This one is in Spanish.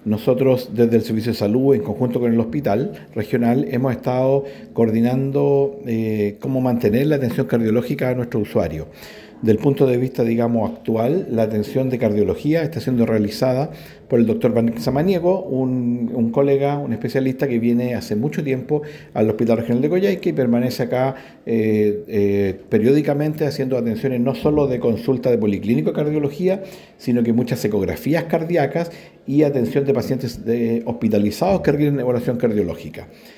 nosotros desde el Servicio de Salud, en conjunto con el Hospital Regional, hemos estado coordinando cómo mantener la atención cardiológica a nuestros usuarios. Del punto de vista, digamos, actual, la atención de cardiología está siendo realizada por el doctor Van Samaniego, un colega, un especialista que viene hace mucho tiempo al Hospital Regional de Coyhaique y permanece acá periódicamente haciendo atenciones no solo de consulta de policlínico de cardiología, sino que muchas ecografías cardíacas y atención de pacientes hospitalizados que requieren evaluación cardiológica.